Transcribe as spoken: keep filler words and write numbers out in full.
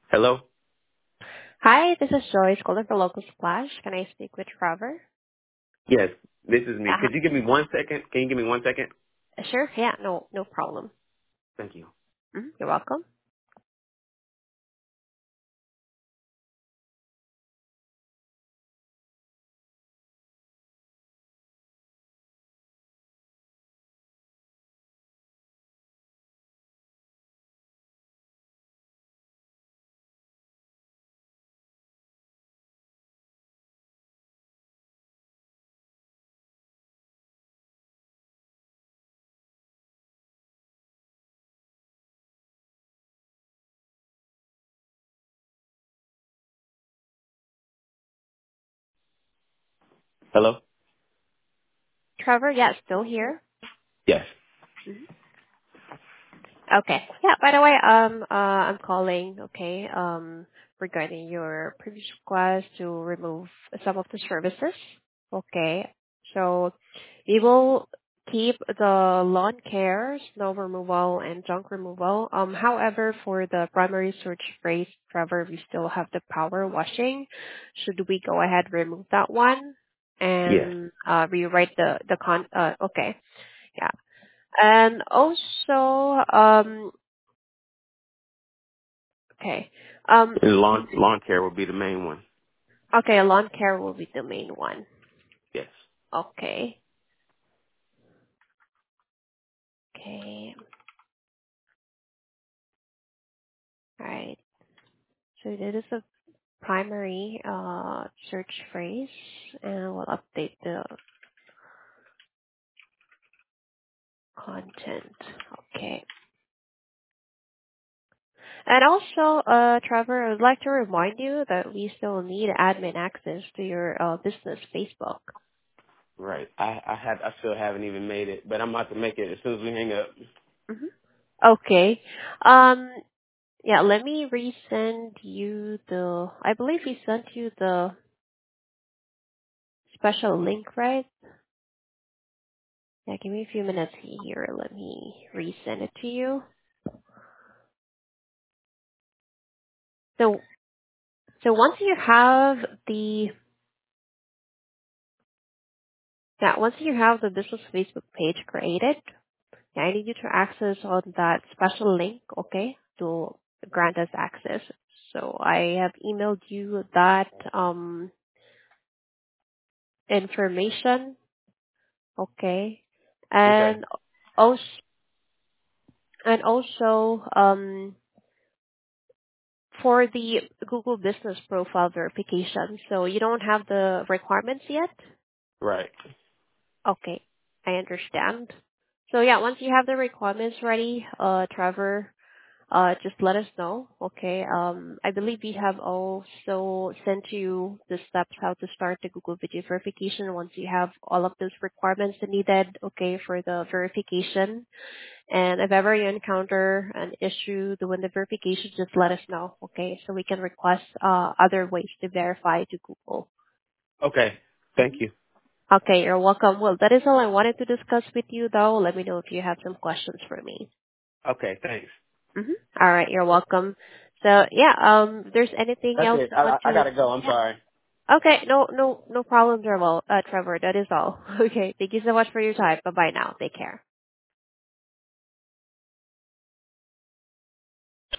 Hello? Hi, this is Joyce calling for Local Splash. Can I speak with Trevor? Yes, this is me. Uh-huh. Could you give me one second? Can you give me one second? Sure. Yeah. No. No problem. Thank you. Mhm, You're welcome. Hello? Trevor. Yeah. Still here. Yes. Mhm. Okay. Yeah. By the way, um, uh, I'm calling. Okay. Um, regarding your previous request to remove some of the services. Okay. So we will keep the lawn care, snow removal, and junk removal. Um, however, for the primary search phrase, Trevor, we still have the power washing. Should we go ahead remove that one Yes. and uh, rewrite the the con? Uh, okay, yeah, and also um, okay, um, And lawn lawn care will be the main one. okay, lawn care will be the main one. Yes. Okay, okay, all right. So that is a primary uh, search phrase, and we'll update the content. Okay. And also, uh, Trevor, I would like to remind you that we still need admin access to your uh, business Facebook. Right. I I had I still haven't even made it, but I'm about to make it as soon as we hang up. hmm Okay. Um. Yeah. Let me resend you the. I believe we sent you the special link, right? Yeah. Give me a few minutes here. Let me resend it to you. So So once you have the yeah, once you have the business Facebook page created, yeah, I need you to access on that special link, okay, to grant us access. So I have emailed you that um information, okay, Okay. and also and also um for the Google Business Profile verification. So you don't have the requirements yet. Right. Okay, I understand. So yeah, once you have the requirements ready, uh, Trevor, uh, just let us know. Okay. Um, I believe we have also sent you the steps how to start the Google Video verification once you have all of those requirements needed. Okay, for the verification. And if ever you encounter an issue doing the verification, just let us know. Okay, so we can request uh other ways to verify to Google. Okay. Thank you. Okay, you're welcome. Well, that is all I wanted to discuss with you, though. Let me know if you have some questions for me. Okay, thanks. Mm-hmm. All right, you're welcome. So, yeah, um, if there's anything That's else it. you I want I I to, gotta go. I'm yeah. sorry. Okay, no, no, no problem, Trevor. Uh, Trevor, that is all. Okay, thank you so much for your time. Bye bye now. Take care.